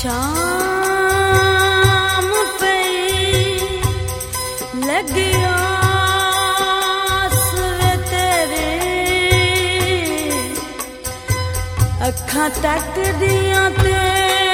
शाम पे लगिया सुर तेरे अखां तक दियां ते